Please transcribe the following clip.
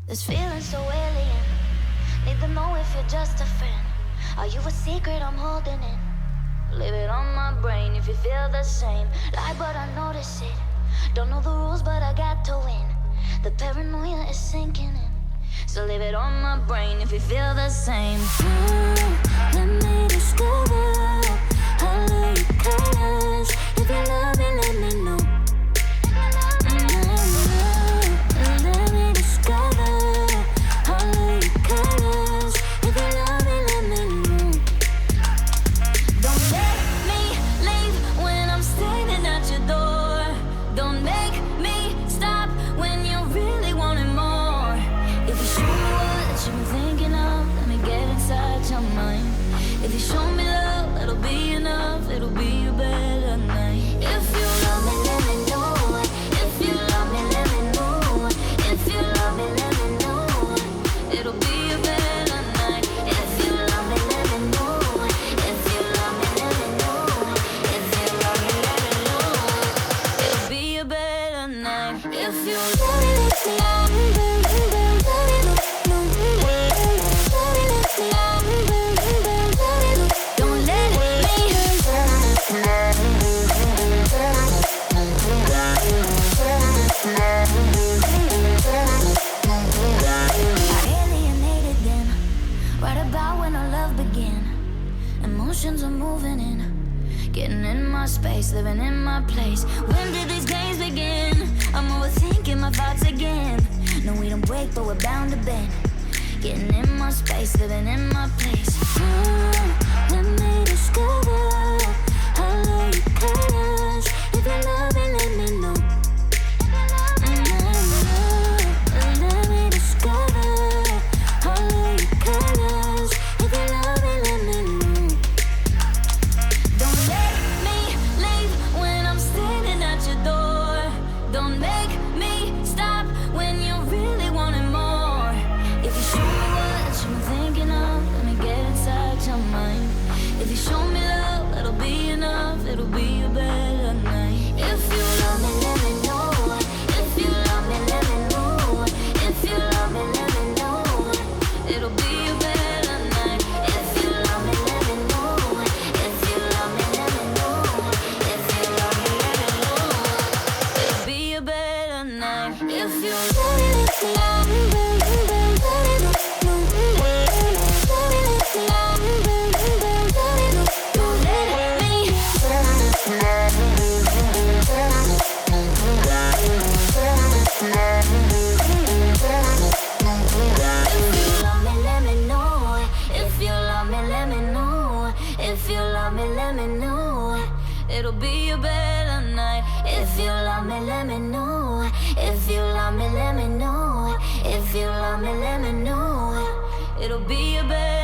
This feeling so alien. Need to know if you're just a friend. Are you a secret I'm holding in? Leave it on my brain if you feel the same. Lie, but I notice it. Don't know the rules, but I got to win. The paranoia is sinking in. So leave it on my brain if you feel the same. Let me discover how love you colors. If you love me, let me know. Let me discover how love you colors. If you love me, let me know. Don't make me leave when I'm standing at your door. Don't make me stop when you really wanted more. If you show me what you've been thinking of, let me get inside your mind. If you show me love, it'll be enough. It'll be a better night. If you love me, let me know. If you love me, let me know. If you love me, let me know. It'll be a better night. If you love me, let me know. If you love me, let me know. If you love me, let me know. It'll be a better night. If you love me, let me know. Emotions are moving in, getting in my space, living in my place. When did these games begin? I'm overthinking my thoughts again. No, we don't break, but we're bound to bend. Getting in my space, living in my place. Let me discover how love you colors. If you love me, let me know. Let me discover how love you colors. If you love me, let me know. Don't make me leave when I'm standing at your door. Don't make me stop when you really wanted more. If you show me what you've been thinking of, let me get inside your mind. If you show me love, it'll be enough. It'll be a better night. If you love me, let me know. If you love me, let me know. If you love me, let me know. It'll be a better night. If you love me, let me know. If you love me, let me know. If you love me, let me know. It'll be a better night. If you love me, let me know. It'll be a better night. If you love me, let me know. If you love me, let me know. If you love me, let me know. It'll be a better